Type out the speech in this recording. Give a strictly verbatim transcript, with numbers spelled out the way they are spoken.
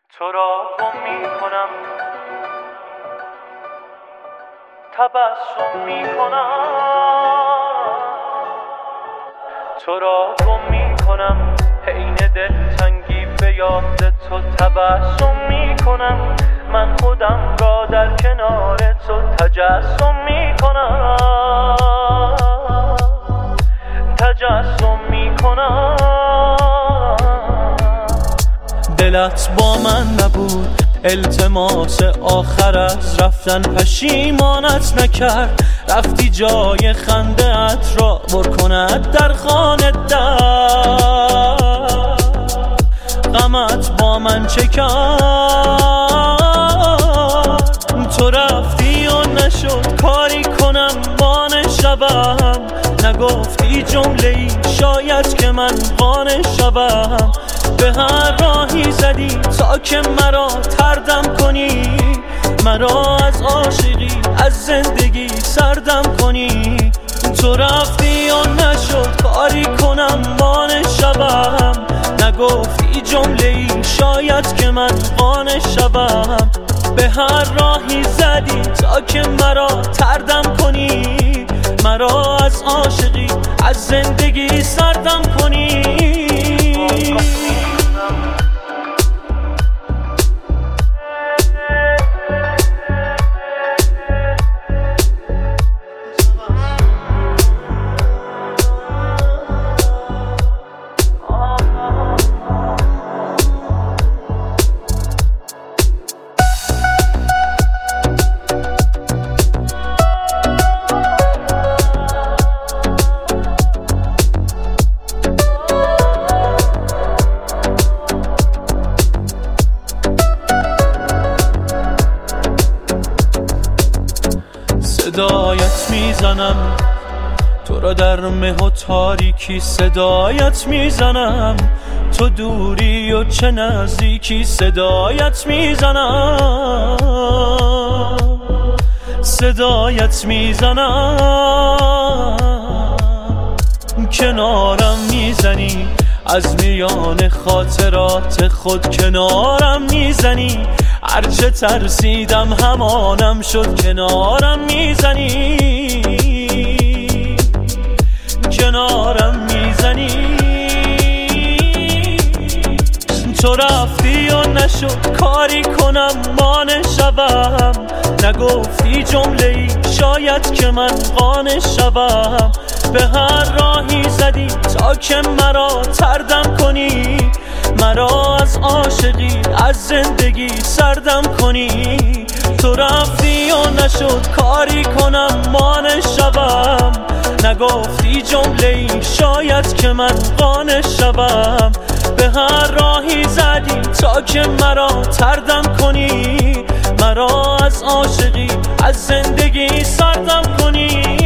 تو را گم میکنم، تبسم میکنم، تو را گم میکنم، حین دلتنگی به یاد تو تبسم میکنم، من خودم را در کنار تو تجسم میکنم، تجسم میکنم. دلت با من نبود، التماس آخر از رفتن پشیمانت نکرد، رفتی جای خنده ات را پر کند در خانه در، غمت با من چه کرد؟ تو رفتی و نشد کاری کنم وانه شوم، نگفتی جمله ای شاید که من وانه شوم، به هر راهی زدی تا که مرا تردم کنی، مرا از عاشقی از زندگی سردم کنی. تو رفتی و نشد کاری کنم وانه شوم، نگفتی جمله ای شاید که من وانه شوم، به هر راهی زدی تا که مرا تردم کنی، مرا از عاشقی از زندگی سردم کنی. صدایت میزنم تو را در مه و تاریکی، صدایت میزنم تو دوری و چه نزدیکی، صدایت میزنم صدایت میزنم، کنارم میزنی از میان خاطرات خود، کنارم میزنی هرچه ترسیدم همانم شد، کنارم میزنی کنارم میزنی. تو رفتی و نشد کاری کنم وانه شوم، نگفتی جمله ای شاید که من وانه شوم، به هر راهی زدی تا که مرا تردم کنی، مرا از عاشقی از زندگی سردم کنی. تو رفتی و نشد کاری کنم وانه شوم، نگفتی جمله ای شاید که من وانه شوم، به هر راهی زدی تا که مرا تردم کنی، مرا از عاشقی از زندگی سردم کنی.